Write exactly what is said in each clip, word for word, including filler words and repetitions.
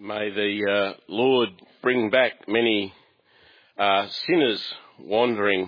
May the uh, Lord bring back many uh, sinners wandering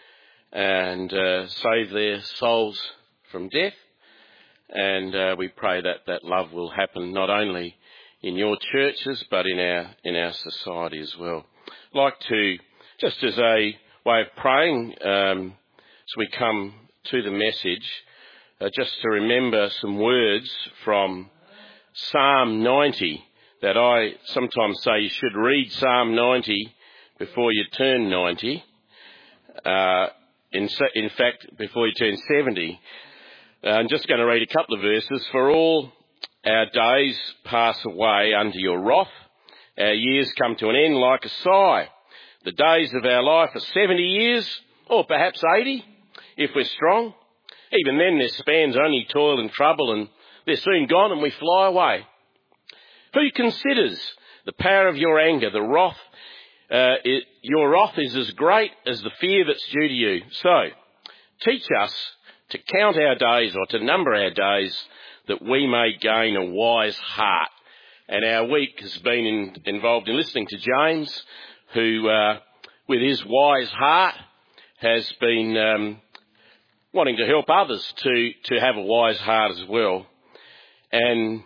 and uh, save their souls from death. And uh, we pray that that love will happen not only in your churches but in our in our society as well. I'd like to, just as a way of praying, um, as we come to the message, uh, just to remember some words from Psalm ninety, that I sometimes say you should read Psalm ninety before you turn ninety. Uh, in, in fact, before you turn seventy. Uh, I'm just going to read a couple of verses. For all our days pass away under your wrath. Our years come to an end like a sigh. The days of our life are seventy years, or perhaps eighty, if we're strong. Even then, their span's only toil and trouble, and they're soon gone and we fly away. Who considers the power of your anger, the wrath? Uh, it, your wrath is as great as the fear that's due to you. So, teach us to count our days, or to number our days, that we may gain a wise heart. And our week has been in, involved in listening to James, who, uh, with his wise heart, has been um, wanting to help others to, to have a wise heart as well. And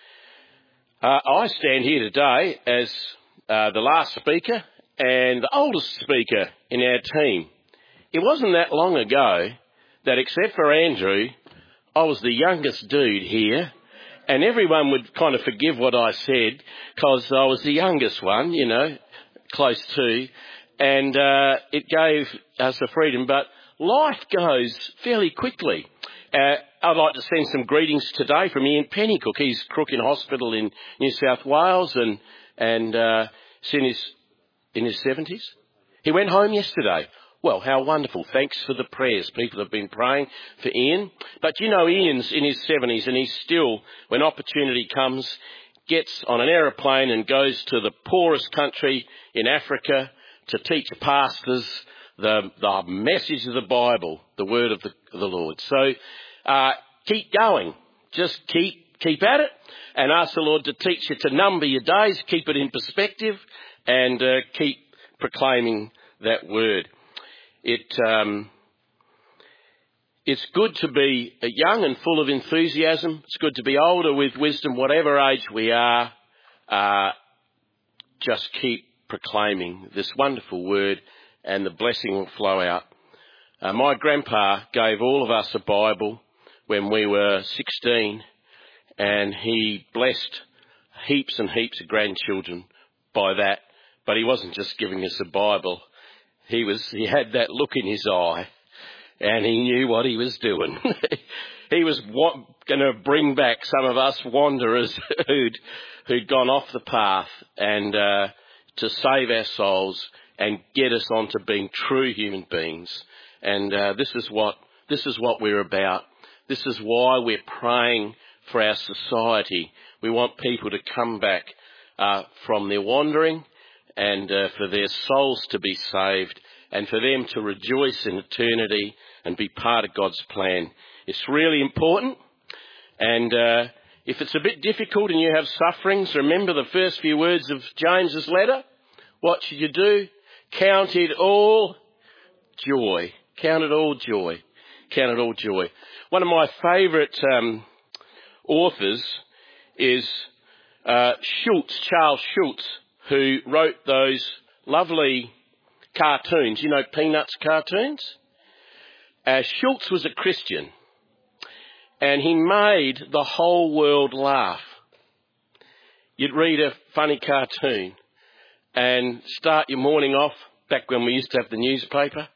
Uh, I stand here today as uh, the last speaker and the oldest speaker in our team. It wasn't that long ago that, except for Andrew, I was the youngest dude here, and everyone would kind of forgive what I said because I was the youngest one, you know, close to, and uh, it gave us the freedom. But life goes fairly quickly. Uh, I'd like to send some greetings today from Ian Pennycook. He's crook in hospital in New South Wales and and uh, he's in his, in his seventies. He went home yesterday. Well, how wonderful. Thanks for the prayers. People have been praying for Ian. But you know, Ian's in his seventies and he's still, when opportunity comes, gets on an aeroplane and goes to the poorest country in Africa to teach pastors the, the message of the Bible, the word of the, of the Lord. So, Uh, keep going. Just keep keep at it, and ask the Lord to teach you to number your days, keep it in perspective, and uh, keep proclaiming that word. It um, it's good to be young and full of enthusiasm. It's good to be older with wisdom, whatever age we are. Uh, just keep proclaiming this wonderful word, and the blessing will flow out. Uh, my grandpa gave all of us a Bible when we were sixteen, and he blessed heaps and heaps of grandchildren by that. But he wasn't just giving us a Bible. He was, he had that look in his eye, and he knew what he was doing. He was wa- going to bring back some of us wanderers who'd, who'd gone off the path, and uh, to save our souls and get us on to being true human beings. And uh, this is what this is what we're about. This is why we're praying for our society. We want people to come back uh, from their wandering, and uh, for their souls to be saved, and for them to rejoice in eternity and be part of God's plan. It's really important. And uh, if it's a bit difficult and you have sufferings, remember the first few words of James's letter. What should you do? Count it all joy. Count it all joy. Count it all joy. One of my favourite um, authors is uh, Schultz, Charles Schultz, who wrote those lovely cartoons. You know, Peanuts cartoons? Uh, Schultz was a Christian, and he made the whole world laugh. You'd read a funny cartoon and start your morning off, back when we used to have the newspaper.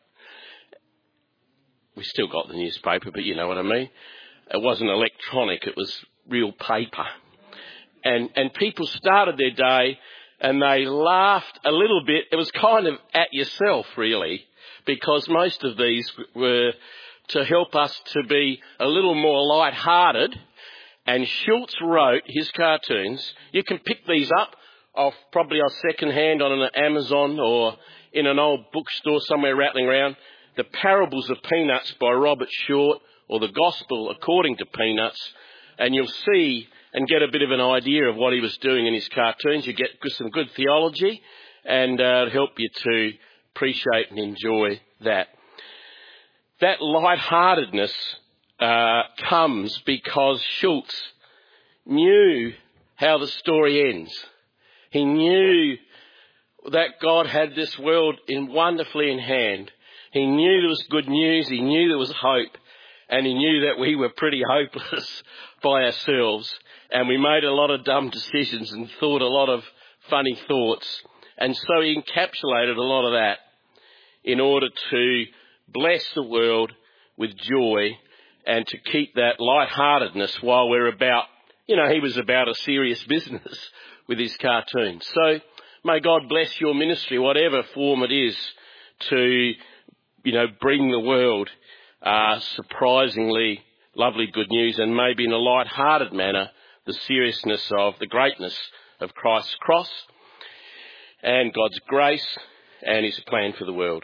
We still got the newspaper, but you know what I mean. It wasn't electronic, it was real paper. And and people started their day and they laughed a little bit. It was kind of at yourself, really, because most of these were to help us to be a little more light-hearted. And Schultz wrote his cartoons. You can pick these up off probably off second hand on an Amazon or in an old bookstore somewhere rattling around. The Parables of Peanuts by Robert Short, or The Gospel According to Peanuts, and you'll see and get a bit of an idea of what he was doing in his cartoons. You get some good theology, and uh, it'll help you to appreciate and enjoy that. That lightheartedness uh, comes because Schultz knew how the story ends. He knew that God had this world in wonderfully in hand. He knew there was good news. He knew there was hope. And he knew that we were pretty hopeless by ourselves. And we made a lot of dumb decisions and thought a lot of funny thoughts. And so he encapsulated a lot of that in order to bless the world with joy and to keep that lightheartedness while we're about, you know, he was about a serious business with his cartoons. So may God bless your ministry, whatever form it is, to, you know, bring the world uh, surprisingly lovely good news, and maybe in a light-hearted manner, the seriousness of the greatness of Christ's cross and God's grace and his plan for the world.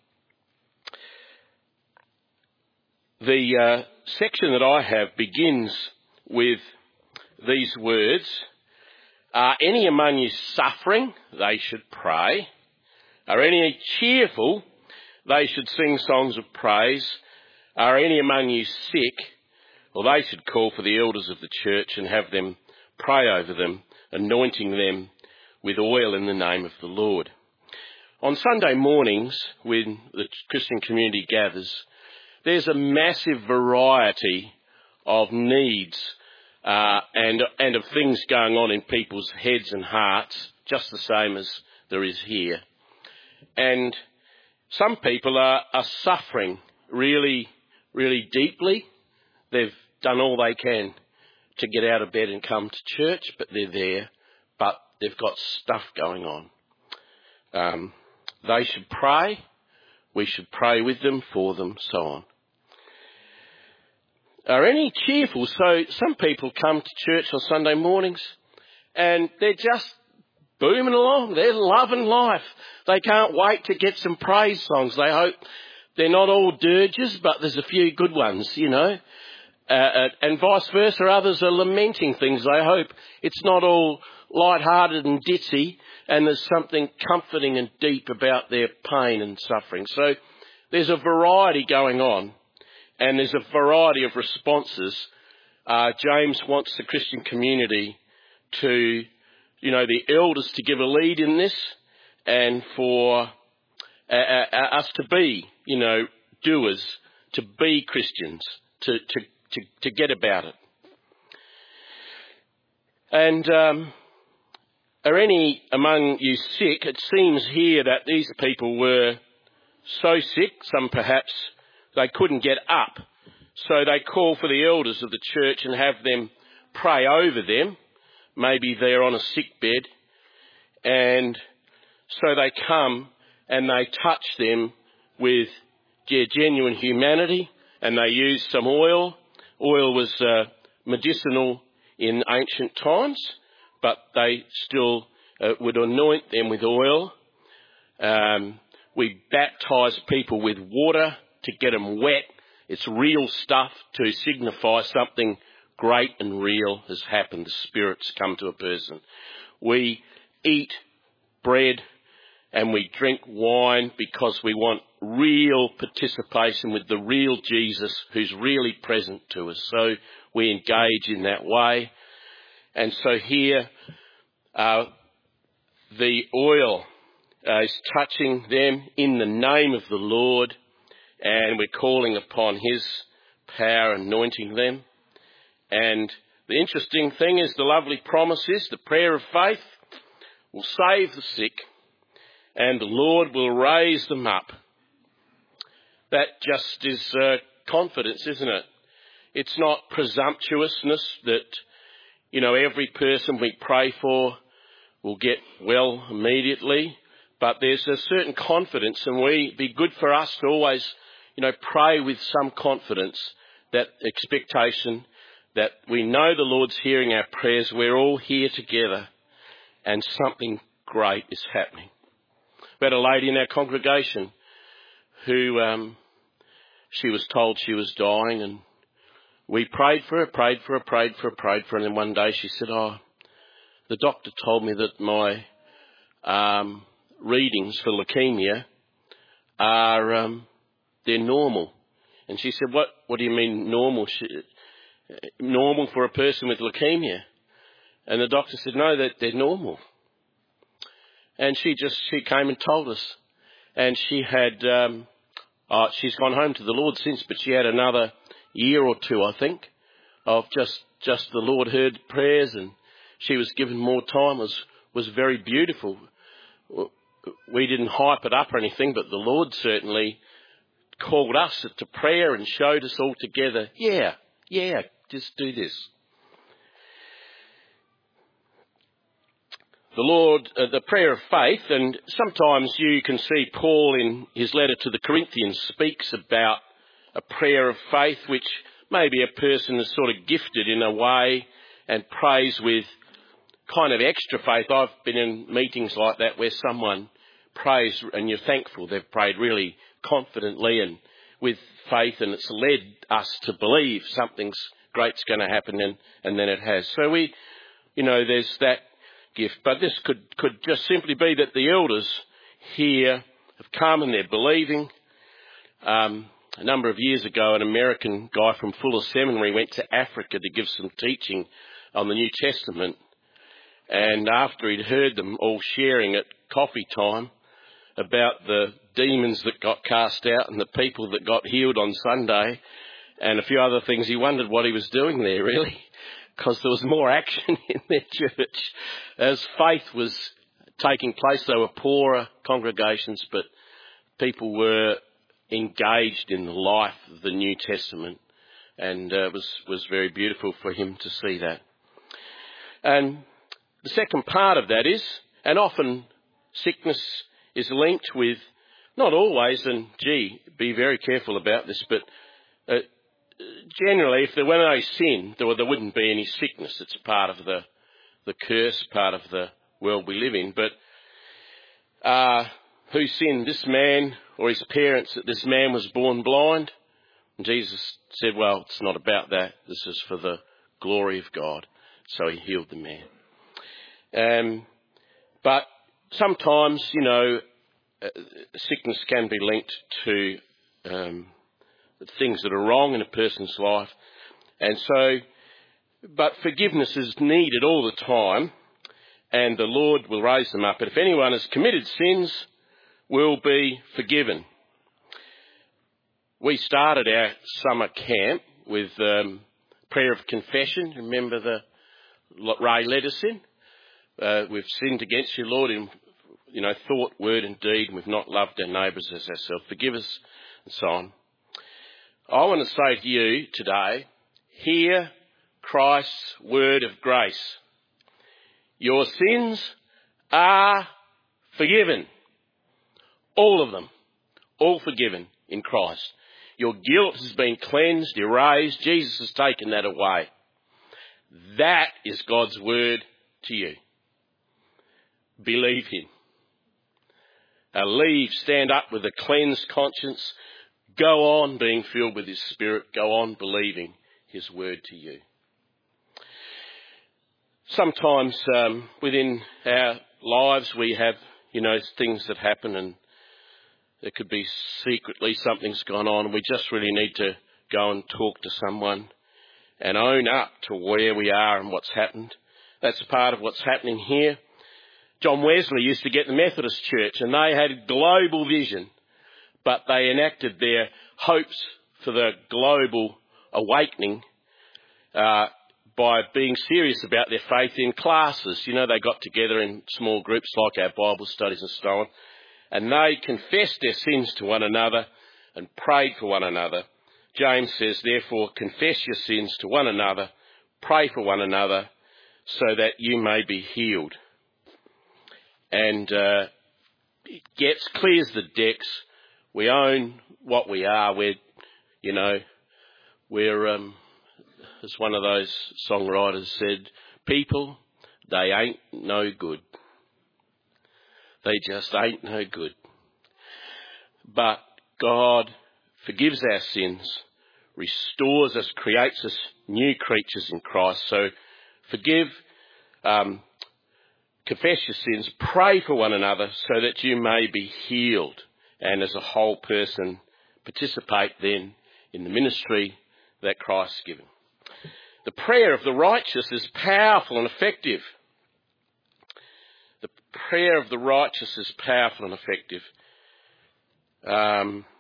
The uh, section that I have begins with these words. Are any among you suffering? They should pray. Are any cheerful? They should sing songs of praise. Are any among you sick? Well, they should call for the elders of the church and have them pray over them, anointing them with oil in the name of the Lord. On Sunday mornings, when the Christian community gathers, there's a massive variety of needs uh, and and of things going on in people's heads and hearts, just the same as there is here. And some people are, are suffering really, really deeply. They've done all they can to get out of bed and come to church, but they're there, but they've got stuff going on. Um, they should pray. We should pray with them, for them, so on. Are any cheerful? So some people come to church on Sunday mornings and they're just booming along. They're loving life. They can't wait to get some praise songs. They hope they're not all dirges, but there's a few good ones, you know. Uh, uh, and vice versa, others are lamenting things. They hope it's not all light-hearted and ditzy, and there's something comforting and deep about their pain and suffering. So there's a variety going on, and there's a variety of responses. Uh, James wants the Christian community to, you know, the elders to give a lead in this, and for uh, uh, us to be, you know, doers, to be Christians, to to to, to get about it. And um, are any among you sick? It seems here that these people were so sick, some perhaps they couldn't get up. So they call for the elders of the church and have them pray over them. Maybe they're on a sick bed. And so they come and they touch them with their genuine humanity, and they use some oil. Oil was uh, medicinal in ancient times, but they still uh, would anoint them with oil. Um, we baptise people with water to get them wet. It's real stuff to signify something great and real has happened. The Spirit's come to a person. We eat bread and we drink wine because we want real participation with the real Jesus who's really present to us. So we engage in that way. And so here, uh, the oil uh, is touching them in the name of the Lord, and we're calling upon his power, anointing them. And the interesting thing is the lovely promise is the prayer of faith will save the sick, and the Lord will raise them up. That just is uh, confidence, isn't it? It's not presumptuousness that, you know, every person we pray for will get well immediately, but there's a certain confidence, and we be good for us to always, you know, pray with some confidence, that expectation that we know the Lord's hearing our prayers. We're all here together, and something great is happening. We had a lady in our congregation who um, she was told she was dying, and we prayed for her, prayed for her, prayed for her, prayed for her, and then one day she said, oh, the doctor told me that my um, readings for leukemia are, um, they're normal. And she said, what, what do you mean normal? She, normal for a person with leukemia? And the doctor said, no, that they're normal. And she just, she came and told us. And she had, um, oh, she's gone home to the Lord since, but she had another year or two, I think, of just, just the Lord heard prayers, and she was given more time. It was, was very beautiful. We didn't hype it up or anything, but the Lord certainly called us to prayer and showed us all together, yeah, yeah, just do this. The Lord, uh, the prayer of faith, and sometimes you can see Paul in his letter to the Corinthians speaks about a prayer of faith, which maybe a person is sort of gifted in a way and prays with kind of extra faith. I've been in meetings like that where someone prays and you're thankful they've prayed really confidently and with faith, and it's led us to believe something's great's going to happen, and, and then it has. So we, you know, there's that gift. But this could, could just simply be that the elders here have come and they're believing. Um, a number of years ago, an American guy from Fuller Seminary went to Africa to give some teaching on the New Testament. And after he'd heard them all sharing at coffee time about the demons that got cast out and the people that got healed on Sunday and a few other things, he wondered what he was doing there, really, because there was more action in their church. As faith was taking place, they were poorer congregations, but people were engaged in the life of the New Testament, and uh, it was, was very beautiful for him to see that. And the second part of that is, and often sickness is linked with, not always, and gee, be very careful about this, but uh, generally if there were no sin, there, there wouldn't be any sickness. It's part of the, the curse, part of the world we live in. But uh, who sinned, this man or his parents, that this man was born blind? And Jesus said, well, it's not about that. This is for the glory of God. So he healed the man. Um, but sometimes, you know, uh, sickness can be linked to um, things that are wrong in a person's life. And so, but forgiveness is needed all the time, and the Lord will raise them up. But if anyone has committed sins, will be forgiven. We started our summer camp with um, prayer of confession. Remember the Ray led us in? Uh, we've sinned against you, Lord, in you know thought, word, and deed. We've not loved our neighbours as ourselves. Forgive us, and so on. I want to say to you today, hear Christ's word of grace. Your sins are forgiven. All of them. All forgiven in Christ. Your guilt has been cleansed, erased. Jesus has taken that away. That is God's word to you. Believe him. Uh, leave, stand up with a cleansed conscience. Go on being filled with his Spirit. Go on believing his word to you. Sometimes um, within our lives we have, you know, things that happen, and there could be secretly something's gone on. We just really need to go and talk to someone and own up to where we are and what's happened. That's part of what's happening here. John Wesley used to get the Methodist Church, and they had a global vision, but they enacted their hopes for the global awakening uh, by being serious about their faith in classes. You know, they got together in small groups like our Bible studies and so on, and they confessed their sins to one another and prayed for one another. James says, therefore, confess your sins to one another, pray for one another, so that you may be healed. And uh, it gets, clears the decks. We own what we are. We're, you know, we're, um, as one of those songwriters said, people, they ain't no good. They just ain't no good. But God forgives our sins, restores us, creates us new creatures in Christ. So forgive, um, confess your sins, pray for one another so that you may be healed, and as a whole person participate then in the ministry that Christ's given. The prayer of the righteous is powerful and effective. The prayer of the righteous is powerful and effective. Um,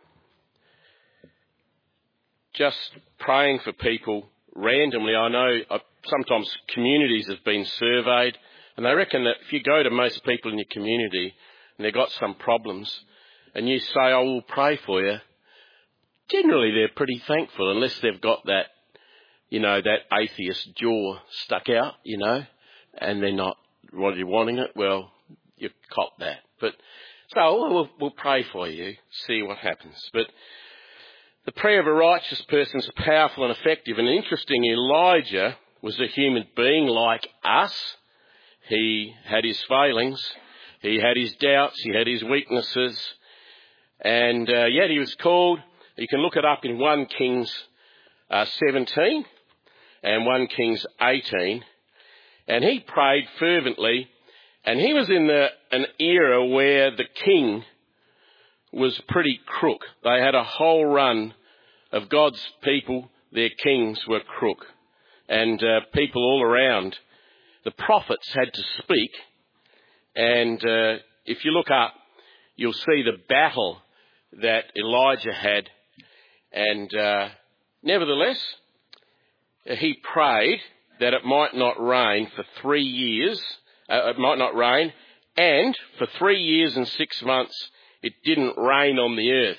just praying for people randomly. I know uh, sometimes communities have been surveyed, and they reckon that if you go to most people in your community and they've got some problems and you say, "I will pray for you," generally they're pretty thankful, unless they've got that, you know, that atheist jaw stuck out, you know, and they're not really wanting it. Well, you cop that. But so we'll, we'll pray for you, see what happens. But the prayer of a righteous person is powerful and effective. And interesting, Elijah was a human being like us. He had his failings, he had his doubts, he had his weaknesses, and uh, yet he was called. You can look it up in First Kings uh, seventeen and First Kings eighteen, and he prayed fervently, and he was in the, an era where the king was pretty crook. They had a whole run of God's people, their kings were crook, and uh, people all around. The prophets had to speak, and uh, if you look up, you'll see the battle that Elijah had, and uh, nevertheless, he prayed that it might not rain for three years, uh, it might not rain, and for three years and six months, it didn't rain on the earth.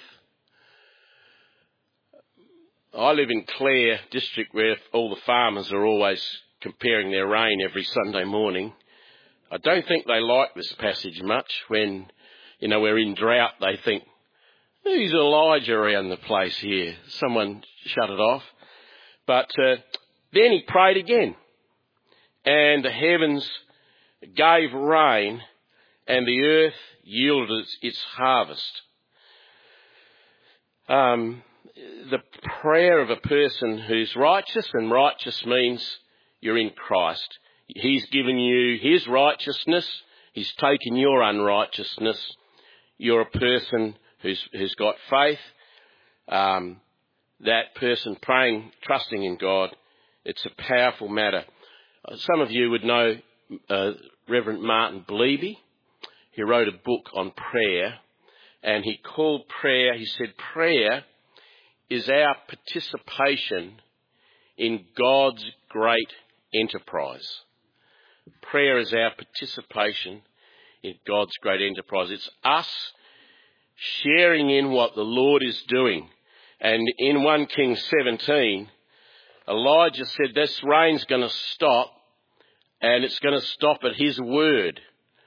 I live in Clare district, where all the farmers are always comparing their rain every Sunday morning. I don't think they like this passage much. When, you know, we're in drought, they think, "Who's Elijah around the place here? Someone shut it off." But uh, then he prayed again, and the heavens gave rain, and the earth yielded its harvest. Um, the prayer of a person who's righteous, and righteous means you're in Christ. He's given you his righteousness. He's taken your unrighteousness. You're a person who's, who's got faith. Um, that person praying, trusting in God, it's a powerful matter. Uh, some of you would know uh, Reverend Martin Bleeby. He wrote a book on prayer, and he called prayer, he said, prayer is our participation in God's great enterprise. Prayer is our participation in God's great enterprise. It's us sharing in what the Lord is doing. And in First Kings seventeen, Elijah said this rain's going to stop, and it's going to stop at his word.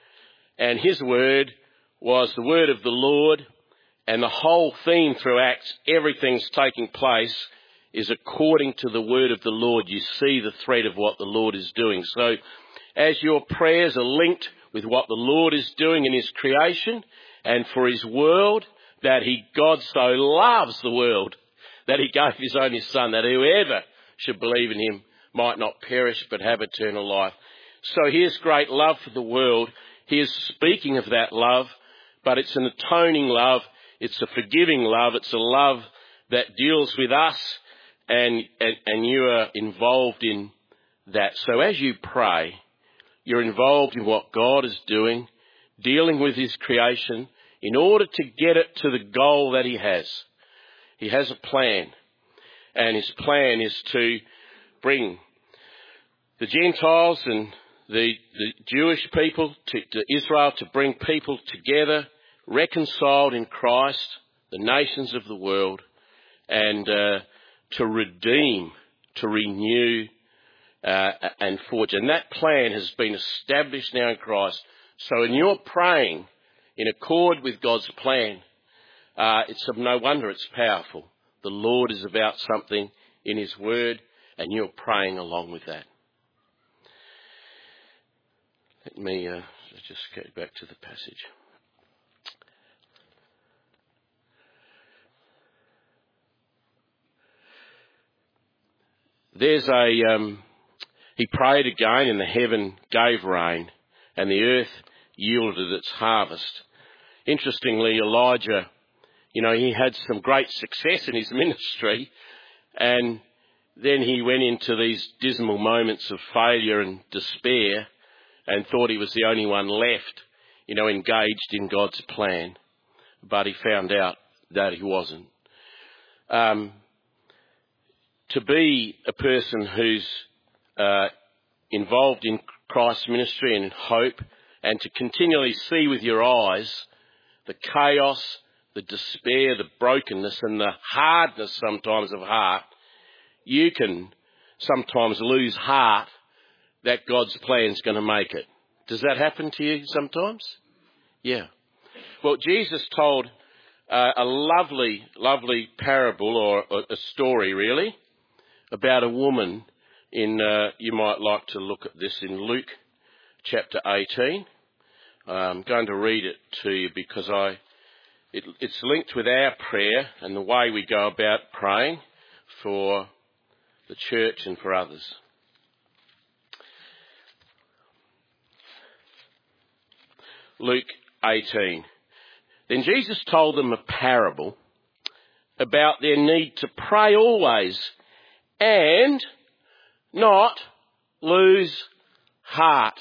And his word was the word of the Lord, and the whole theme through Acts, everything's taking place is according to the word of the Lord. You see the thread of what the Lord is doing. So as your prayers are linked with what the Lord is doing in his creation and for his world, that he, God so loves the world, that he gave his only son, that whoever should believe in him might not perish but have eternal life. So here's great love for the world. He is speaking of that love, but it's an atoning love. It's a forgiving love. It's a love that deals with us, and, and, and you are involved in that. So as you pray, you're involved in what God is doing, dealing with his creation in order to get it to the goal that he has. He has a plan, and his plan is to bring the Gentiles and the, the Jewish people to, to Israel, to bring people together, reconciled in Christ, the nations of the world, and uh, to redeem, to renew, uh, and forge. And that plan has been established now in Christ. So in your praying in accord with God's plan, uh, it's of no wonder it's powerful. The Lord is about something in his word, and you're praying along with that. Let me uh, just go back to the passage. there's a, um, he prayed again and the heaven gave rain and the earth yielded its harvest. Interestingly, Elijah, you know, he had some great success in his ministry, and then he went into these dismal moments of failure and despair and thought he was the only one left, you know, engaged in God's plan. But he found out that he wasn't. Um, to be a person who's uh, involved in Christ's ministry and hope, and to continually see with your eyes the chaos, the despair, the brokenness and the hardness sometimes of heart, you can sometimes lose heart that God's plan's going to make it. Does that happen to you sometimes? Yeah. Well, Jesus told uh, a lovely, lovely parable, or, or a story really, about a woman in, uh, you might like to look at this in Luke chapter eighteen. I'm going to read it to you because I, it, it's linked with our prayer and the way we go about praying for the church and for others. Luke eighteen. Then Jesus told them a parable about their need to pray always and not lose heart.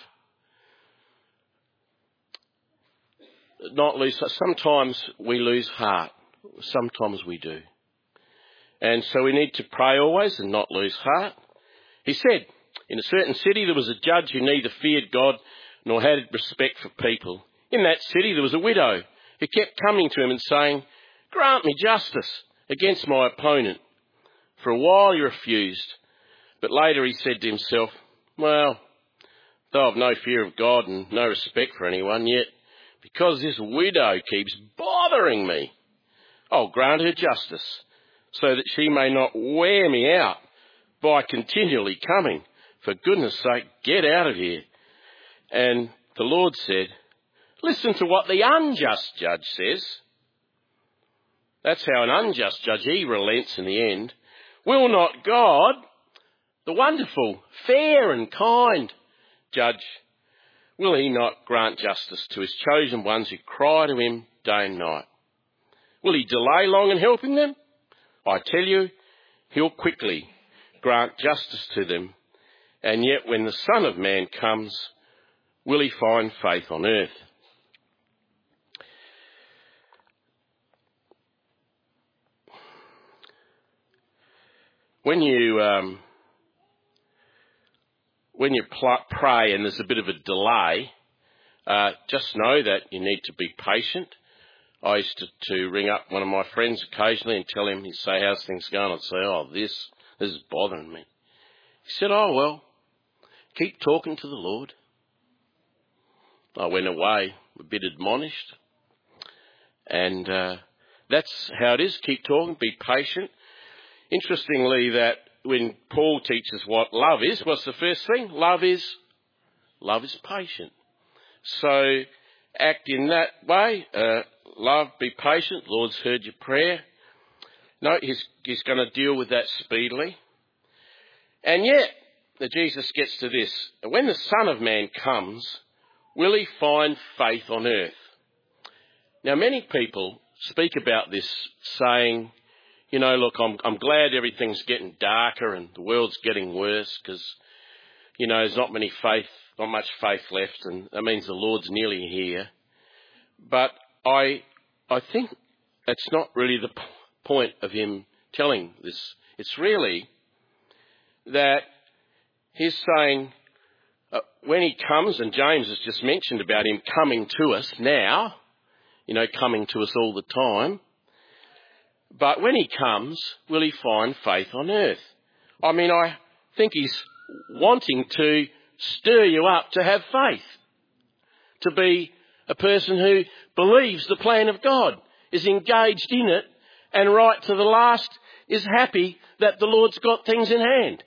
Not lose. Sometimes we lose heart. Sometimes we do. And so we need to pray always and not lose heart. He said, in a certain city there was a judge who neither feared God nor had respect for people. In that city there was a widow who kept coming to him and saying, "Grant me justice against my opponent." For a while he refused, but later he said to himself, "Well, though I've no fear of God and no respect for anyone, yet because this widow keeps bothering me, I'll grant her justice, so that she may not wear me out by continually coming. For goodness sake, get out of here." And the Lord said, "Listen to what the unjust judge says." That's how an unjust judge, he relents in the end. "Will not God, the wonderful, fair and kind judge, will he not grant justice to his chosen ones who cry to him day and night? Will he delay long in helping them? I tell you, he'll quickly grant justice to them. And yet when the Son of Man comes, will he find faith on earth?" When you um, when you pl- pray and there's a bit of a delay, uh, just know that you need to be patient. I used to, to ring up one of my friends occasionally and tell him, he'd say, "How's things going?" I'd say, "Oh, this, this is bothering me." He said, "Oh, well, keep talking to the Lord." I went away a bit admonished. And uh, that's how it is. Keep talking, be patient. Interestingly, that when Paul teaches what love is, what's the first thing? Love is, love is patient. So act in that way. Uh, love, be patient. The Lord's heard your prayer. No, he's, he's going to deal with that speedily. And yet, Jesus gets to this. When the Son of Man comes, will he find faith on earth? Now, many people speak about this saying, you know, look, I'm, I'm glad everything's getting darker and the world's getting worse because, you know, there's not many faith, not much faith left, and that means the Lord's nearly here. But I, I think that's not really the p- point of him telling this. It's really that he's saying uh, when he comes, and James has just mentioned about him coming to us now, you know, coming to us all the time. But when he comes, will he find faith on earth? I mean, I think he's wanting to stir you up to have faith, to be a person who believes the plan of God, is engaged in it, and right to the last is happy that the Lord's got things in hand.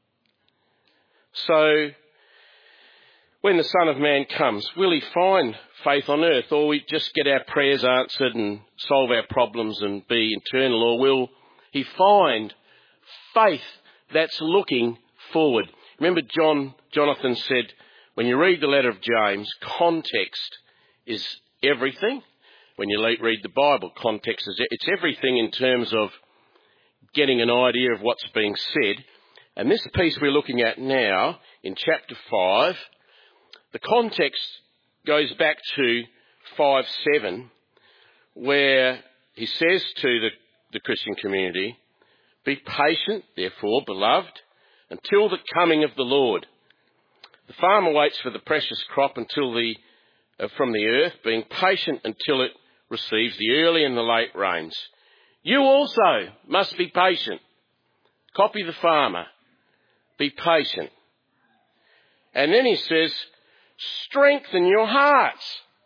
So, when the Son of Man comes, will he find faith on earth, or we just get our prayers answered and solve our problems and be eternal, or will he find faith that's looking forward. Remember John, Jonathan said, when you read the letter of James, context is everything. When you read the Bible, context is it's everything in terms of getting an idea of what's being said. And this piece we're looking at now in chapter five, the context goes back to five seven, where he says to the, the Christian community, "Be patient, therefore, beloved, until the coming of the Lord. The farmer waits for the precious crop until the uh, from the earth, being patient until it receives the early and the late rains. You also must be patient." Copy the farmer. Be patient. And then he says, "Strengthen your hearts,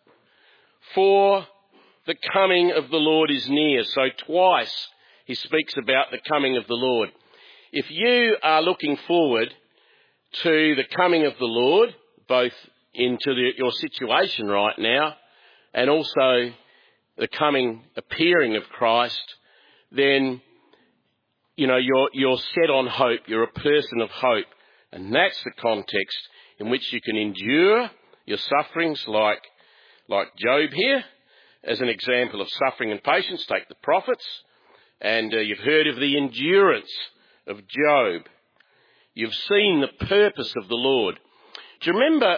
for the coming of the Lord is near." So twice he speaks about the coming of the Lord. If you are looking forward to the coming of the Lord, both into the, your situation right now and also the coming appearing of Christ, then, you know, you're, you're set on hope. You're a person of hope. And that's the context in which you can endure your sufferings like, like Job here. As an example of suffering and patience, take the prophets. And uh, you've heard of the endurance of Job. You've seen the purpose of the Lord. Do you remember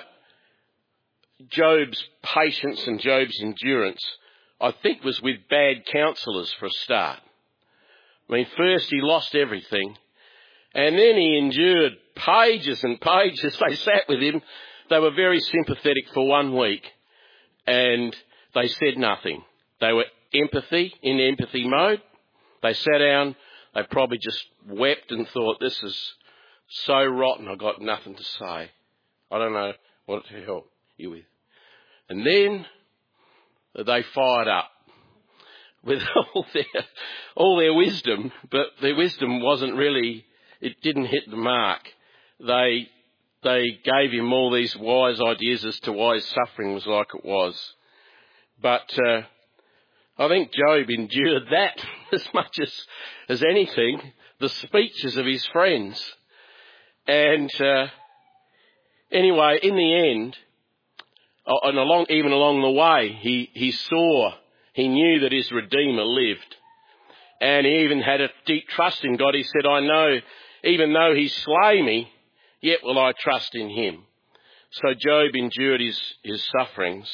Job's patience and Job's endurance? I think was with bad counsellors for a start. I mean, first he lost everything, and then he endured pages and pages. They sat with him. They were very sympathetic for one week, and they said nothing. They were empathy, in empathy mode. They sat down. They probably just wept and thought, "This is so rotten, I've got nothing to say. I don't know what to help you with." And then they fired up with all their, all their wisdom, but their wisdom wasn't really, it didn't hit the mark. They, they gave him all these wise ideas as to why his suffering was like it was. But uh, I think Job endured that as much as, as anything, the speeches of his friends. And uh, anyway, in the end, and along, even along the way, he, he saw, he knew that his Redeemer lived. And he even had a deep trust in God. He said, "I know, even though he slay me, yet will I trust in him." So Job endured his, his sufferings.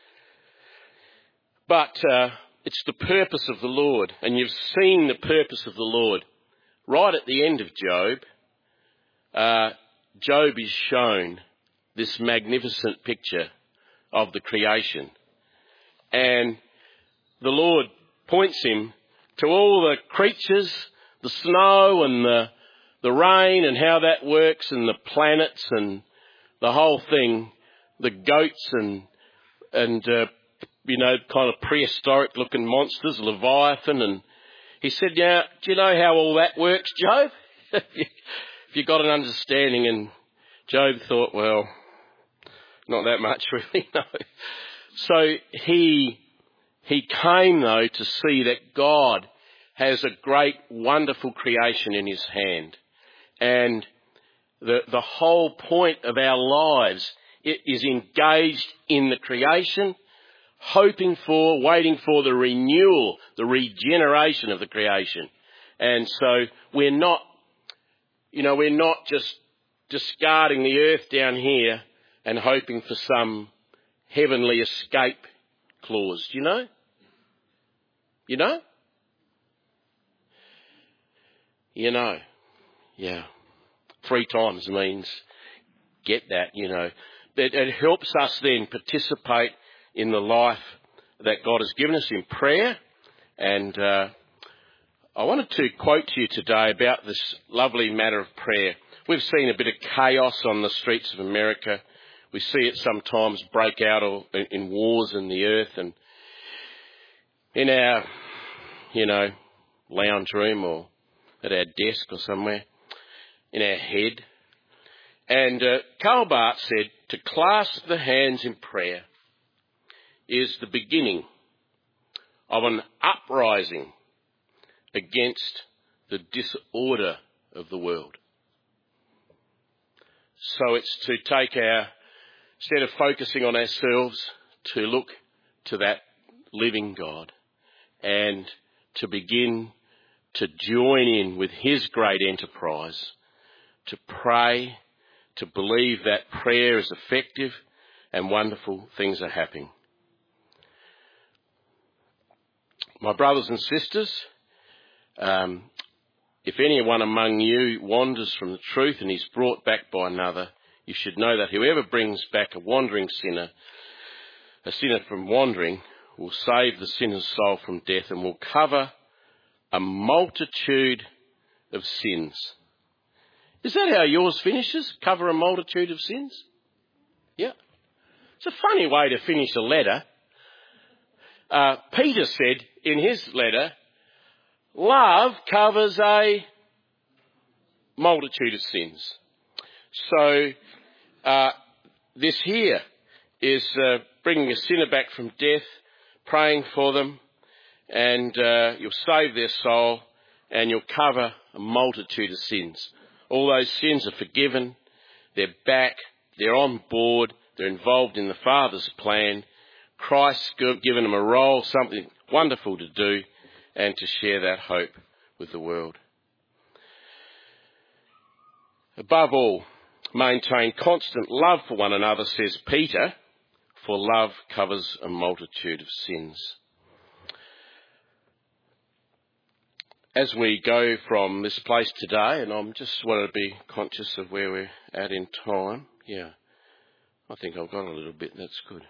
But uh, it's the purpose of the Lord, and you've seen the purpose of the Lord. Right at the end of Job, uh, Job is shown this magnificent picture of the creation. And the Lord points him to all the creatures, the snow and the, the rain and how that works, and the planets and the whole thing, the goats and, and uh, you know, kind of prehistoric looking monsters, Leviathan. And he said, "Yeah, do you know how all that works, Job?" If you got an understanding. And Job thought, well, not that much really, no. So he, he came though to see that God has a great, wonderful creation in his hand. And the, the whole point of our lives is engaged in the creation, hoping for, waiting for the renewal, the regeneration of the creation. And so we're not, you know, we're not just discarding the earth down here and hoping for some heavenly escape clause, do you know? You know? You know. Yeah. Three times means get that, you know. It, it helps us then participate in the life that God has given us in prayer. And uh, I wanted to quote to you today about this lovely matter of prayer. We've seen a bit of chaos on the streets of America. We see it sometimes break out in wars in the earth, and in our, you know, lounge room or at our desk or somewhere, in our head. And uh, Karl Barth said, to clasp the hands in prayer is the beginning of an uprising against the disorder of the world. So it's to take our, instead of focusing on ourselves, to look to that living God and to begin to join in with his great enterprise, to pray, to believe that prayer is effective and wonderful things are happening. My brothers and sisters, um, if anyone among you wanders from the truth and is brought back by another, you should know that whoever brings back a wandering sinner, a sinner from wandering, will save the sinner's soul from death and will cover a multitude of sins. Is that how yours finishes? Cover a multitude of sins? Yeah. It's a funny way to finish a letter. Uh, Peter said in his letter, love covers a multitude of sins. So uh, this here is uh, bringing a sinner back from death, praying for them, and uh, you'll save their soul and you'll cover a multitude of sins. All those sins are forgiven, they're back, they're on board, they're involved in the Father's plan. Christ's given them a role, something wonderful to do, and to share that hope with the world. Above all, maintain constant love for one another, says Peter, for love covers a multitude of sins. As we go from this place today, and I'm just want to be conscious of where we're at in time. Yeah, I think I've got a little bit, that's good.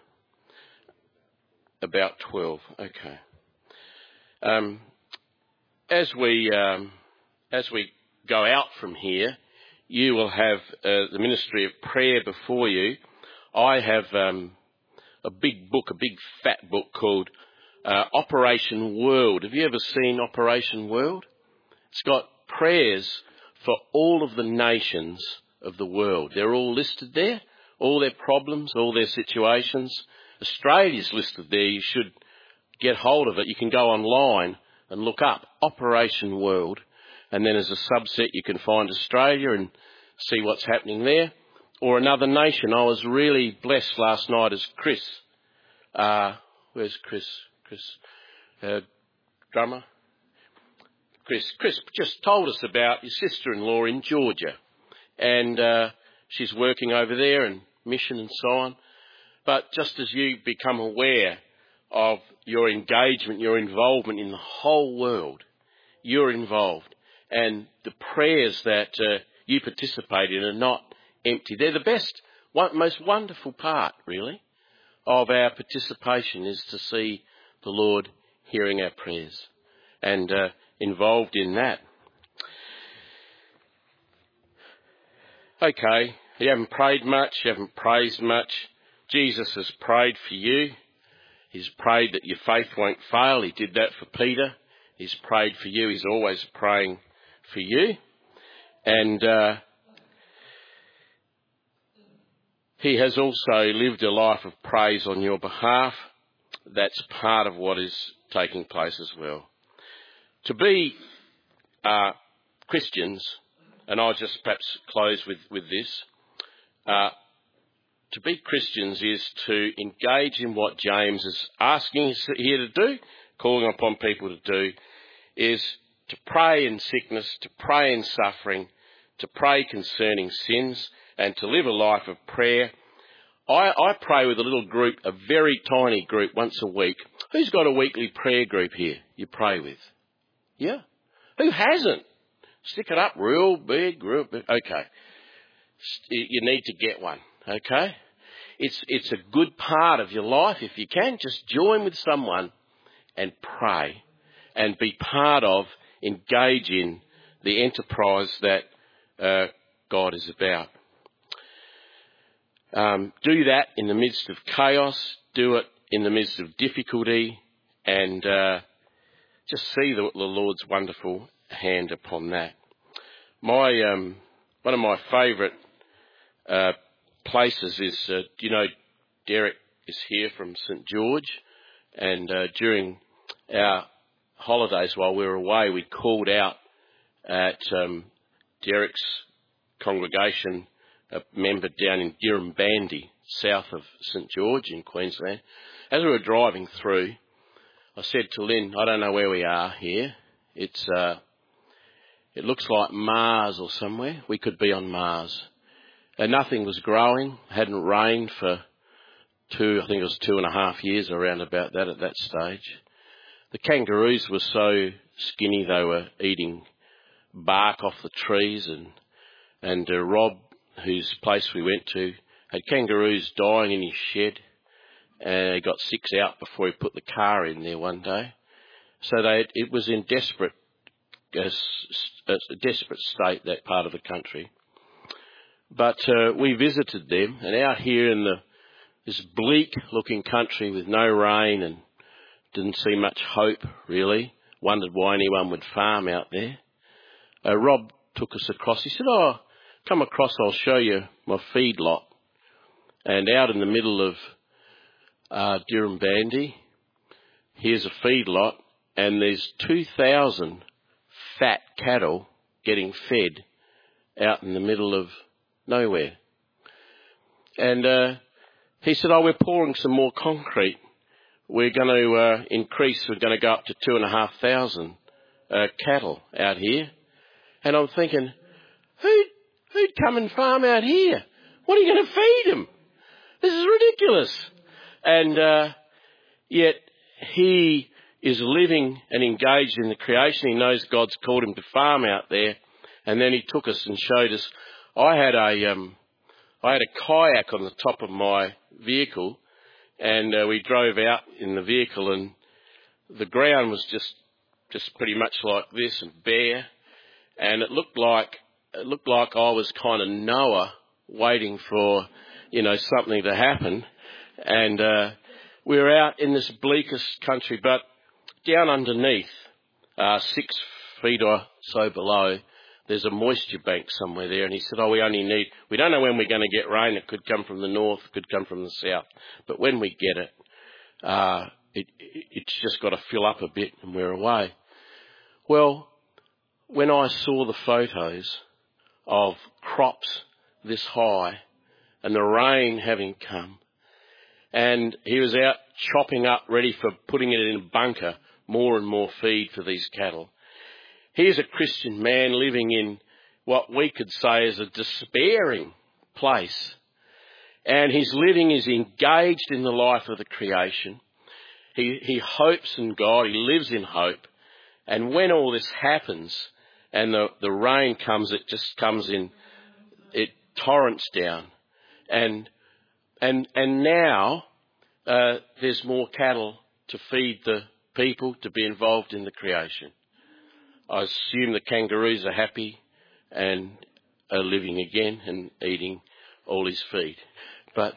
About twelve, okay. Um, as we um, as we go out from here, you will have uh, the ministry of prayer before you. I have um, a big book, a big fat book called uh, Operation World. Have you ever seen Operation World? It's got prayers for all of the nations of the world. They're all listed there, all their problems, all their situations. Australia's listed there. You should get hold of it. You can go online and look up Operation World, and then as a subset you can find Australia and see what's happening there, or another nation. I was really blessed last night as Chris, uh, where's Chris? Chris, uh, drummer? Chris, Chris just told us about your sister-in-law in Georgia, and uh, she's working over there and mission and so on. But just as you become aware of your engagement, your involvement in the whole world, you're involved. And the prayers that uh, you participate in are not empty. They're the best, one, most wonderful part, really, of our participation is to see the Lord hearing our prayers and uh, involved in that. Okay, you haven't prayed much, you haven't praised much. Jesus has prayed for you. He's prayed that your faith won't fail. He did that for Peter. He's prayed for you. He's always praying for you. And uh, he has also lived a life of praise on your behalf. That's part of what is taking place as well. To be uh, Christians, and I'll just perhaps close with, with this, uh, to be Christians is to engage in what James is asking us here to do, calling upon people to do, is to pray in sickness, to pray in suffering, to pray concerning sins, and to live a life of prayer. I, I pray with a little group, a very tiny group, once a week. Who's got a weekly prayer group here you pray with? Yeah? Who hasn't? Stick it up real big, real big. Okay. You need to get one. Okay? It's it's a good part of your life. If you can, just join with someone and pray and be part of, engage in the enterprise that uh, God is about. Um, do that in the midst of chaos. Do it in the midst of difficulty, and uh, just see the, the Lord's wonderful hand upon that. My um, one of my favourite uh, places is, uh, you know, Derek is here from St George, and uh, during our holidays while we were away, we called out at um, Derek's congregation a member down in Dirranbandi, south of St George in Queensland. As we were driving through, I said to Lynn, I don't know where we are here. It's uh, it looks like Mars or somewhere. We could be on Mars. And nothing was growing. It hadn't rained for two, I think it was two and a half years, around about that at that stage. The kangaroos were so skinny they were eating bark off the trees, and and uh, Rob, whose place we went to, had kangaroos dying in his shed, and he got six out before he put the car in there one day. So they, it was in desperate, uh, a desperate state, that part of the country. But uh, we visited them, and out here in the this bleak-looking country with no rain and didn't see much hope, really, wondered why anyone would farm out there. Uh, Rob took us across. He said, oh, come across, I'll show you my feedlot. And out in the middle of uh, Dirranbandi, here's a feedlot, and there's two thousand fat cattle getting fed out in the middle of nowhere. And uh, he said, oh, we're pouring some more concrete. We're going to uh, increase, we're going to go up to two and a half thousand uh, cattle out here. And I'm thinking, who'd, who'd come and farm out here? What are you going to feed them? This is ridiculous. And uh, yet he is living and engaged in the creation. He knows God's called him to farm out there. And then he took us and showed us. I had a, um, I had a kayak on the top of my vehicle, and uh, we drove out in the vehicle, and the ground was just, just pretty much like this and bare. And it looked like, it looked like I was kind of Noah waiting for, you know, something to happen. And uh, we were out in this bleakest country, but down underneath, uh, six feet or so below, there's a moisture bank somewhere there. And he said, oh, we only need, we don't know when we're going to get rain. It could come from the north, it could come from the south. But when we get it, uh, it, it it's just got to fill up a bit and we're away. Well, when I saw the photos of crops this high and the rain having come, and he was out chopping up, ready for putting it in a bunker, more and more feed for these cattle. Here's a Christian man living in what we could say is a despairing place. And his living is engaged in the life of the creation. He, he hopes in God. He lives in hope. And when all this happens and the, the rain comes, it just comes in, it torrents down. And, and, and now, uh, there's more cattle to feed the people, to be involved in the creation. I assume the kangaroos are happy and are living again and eating all his feed. But,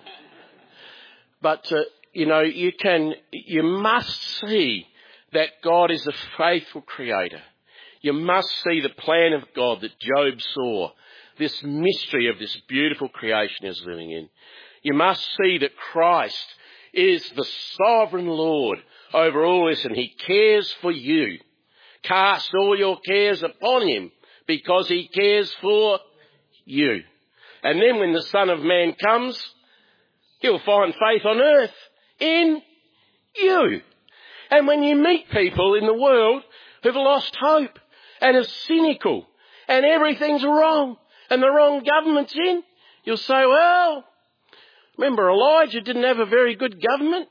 but uh, you know, you can, you must see that God is a faithful creator. You must see the plan of God that Job saw, this mystery of this beautiful creation he is living in. You must see that Christ is the sovereign Lord over all this, and he cares for you. Cast all your cares upon him because he cares for you. And then when the Son of Man comes, he'll find faith on earth in you. And when you meet people in the world who've lost hope and are cynical and everything's wrong and the wrong government's in, you'll say, well, remember Elijah didn't have a very good government?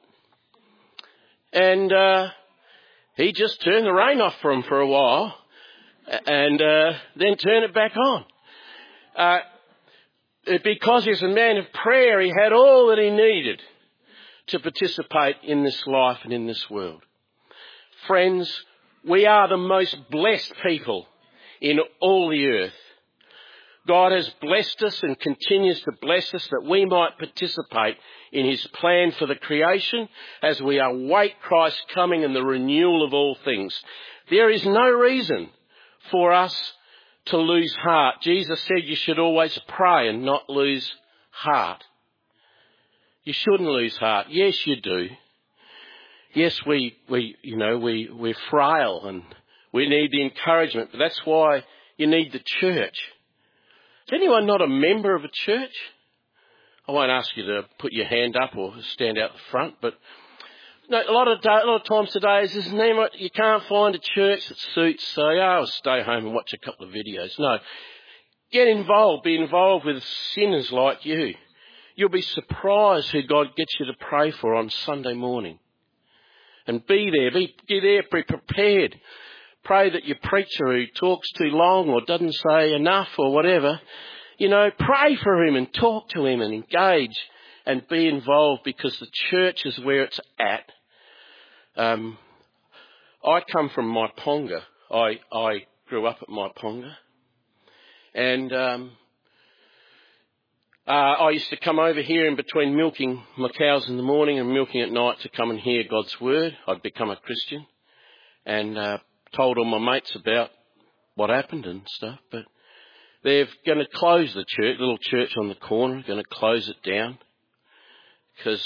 And uh he just turned the rain off for him for a while and uh, then turned it back on. Uh, because he's a man of prayer, he had all that he needed to participate in this life and in this world. Friends, we are the most blessed people in all the earth. God has blessed us and continues to bless us that we might participate in his plan for the creation as we await Christ's coming and the renewal of all things. There is no reason for us to lose heart. Jesus said you should always pray and not lose heart. You shouldn't lose heart. Yes, you do. Yes, we, we you know, we, we're frail and we need the encouragement, but that's why you need the church. anyone not a member of a church? I won't ask you to put your hand up or stand out the front, but no, a lot of day, a lot of times today is this name, you can't find a church that suits, so yeah, I'll stay home and watch a couple of videos. No, get involved, be involved with sinners like you. You'll be surprised who God gets you to pray for on Sunday morning. And be there, be, be there, be prepared. Pray that your preacher who talks too long or doesn't say enough or whatever, you know, pray for him and talk to him and engage and be involved, because the church is where it's at. Um, I come from Maiponga. I, I grew up at Maiponga. And um, uh, I used to come over here in between milking my cows in the morning and milking at night to come and hear God's word. I'd become a Christian and uh, told all my mates about what happened and stuff. But they're going to close the church, little church on the corner, going to close it down because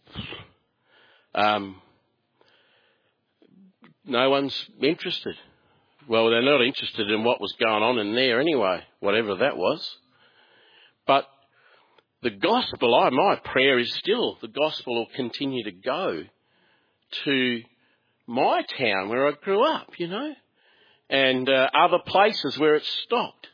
um, no one's interested. Well, they're not interested in what was going on in there anyway, whatever that was. But the gospel, I, my prayer is still the gospel will continue to go to my town where I grew up, you know, and uh, other places where it's stopped.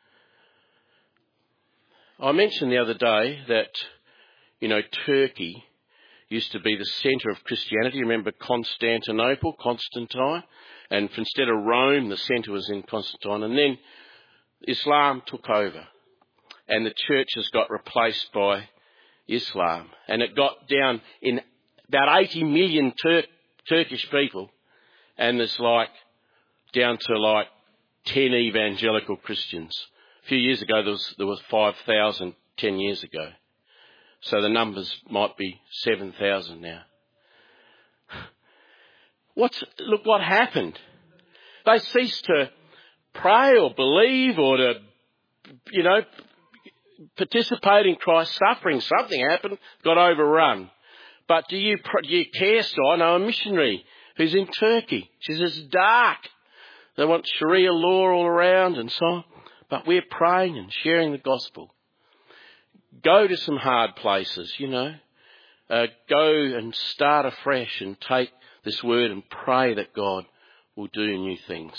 I mentioned the other day that, you know, Turkey used to be the centre of Christianity. Remember Constantinople, Constantine? And instead of Rome, the centre was in Constantine. And then Islam took over. And the churches got replaced by Islam. And it got down in about eighty million Tur- Turkish people. And there's like down to like ten evangelical Christians. A few years ago, there was, there was five thousand, ten years ago. So the numbers might be seven thousand now. What's, look what happened. They ceased to pray or believe or to, you know, participate in Christ's suffering. Something happened, got overrun. But do you, do you care? So I know a missionary who's in Turkey. She says it's dark. They want Sharia law all around and so on. But we're praying and sharing the gospel. Go to some hard places, you know. Uh, go and start afresh and take this word and pray that God will do new things.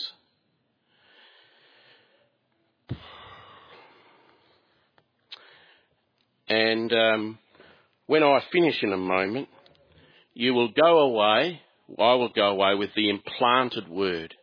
And um, when I finish in a moment, you will go away, I will go away with the implanted word.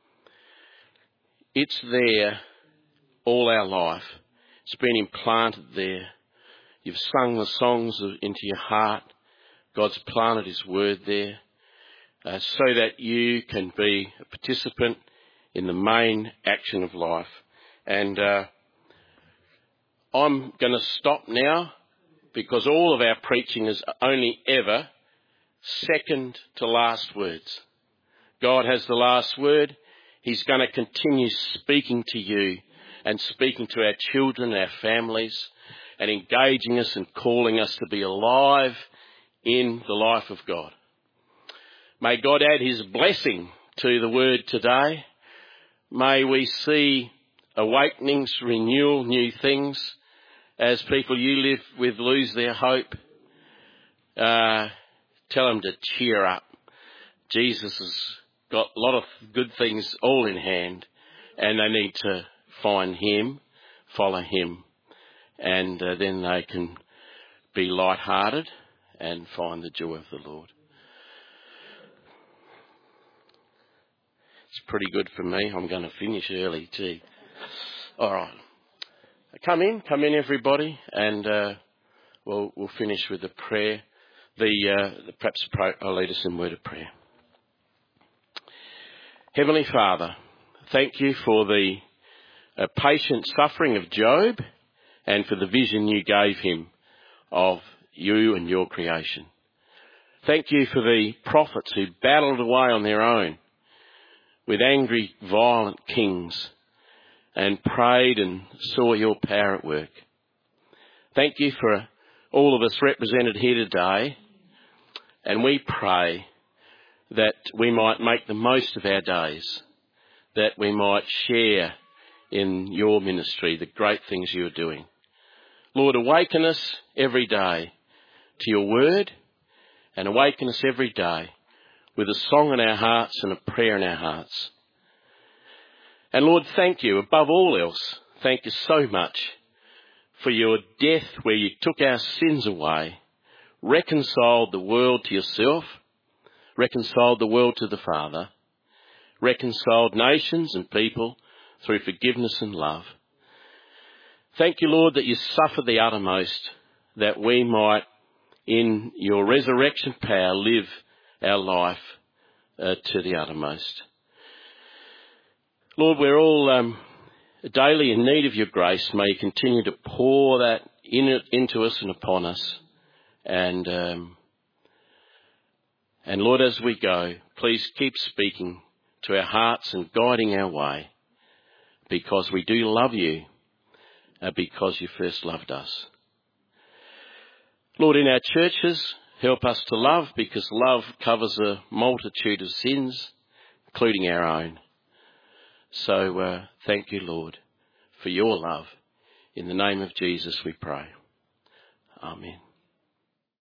It's there all our life. It's been implanted there. You've sung the songs into your heart. God's planted his word there uh, so that you can be a participant in the main action of life. And uh, I'm going to stop now because all of our preaching is only ever second to last words. God has the last word. He's going to continue speaking to you and speaking to our children, our families, and engaging us and calling us to be alive in the life of God. May God add his blessing to the word today. May we see awakenings, renewal, new things as people you live with lose their hope. Uh, tell them to cheer up. Jesus has got a lot of good things all in hand, and they need to find him, follow him, and uh, then they can be light-hearted and find the joy of the Lord. It's pretty good for me. I'm going to finish early, gee. All right. Come in, come in everybody, and uh, we'll, we'll finish with a prayer. The, uh, the perhaps pray, I'll lead us in word of prayer. Heavenly Father, thank you for the uh, patient suffering of Job and for the vision you gave him of you and your creation. Thank you for the prophets who battled away on their own with angry, violent kings and prayed and saw your power at work. Thank you for all of us represented here today, and we pray that we might make the most of our days, that we might share in your ministry, the great things you're doing. Lord, awaken us every day to your word, and awaken us every day with a song in our hearts and a prayer in our hearts. And Lord, thank you above all else. Thank you so much for your death where you took our sins away, reconciled the world to yourself, reconciled the world to the Father, reconciled nations and people through forgiveness and love. Thank you, Lord, that you suffered the uttermost, that we might, in your resurrection power, live our life uh, to the uttermost. Lord, we're all um, daily in need of your grace. May you continue to pour that in, into us and upon us. And, um, and Lord, as we go, please keep speaking to our hearts and guiding our way, because we do love you, uh, because you first loved us. Lord, in our churches, help us to love, because love covers a multitude of sins, including our own. So uh, thank you, Lord, for your love. In the name of Jesus we pray. Amen.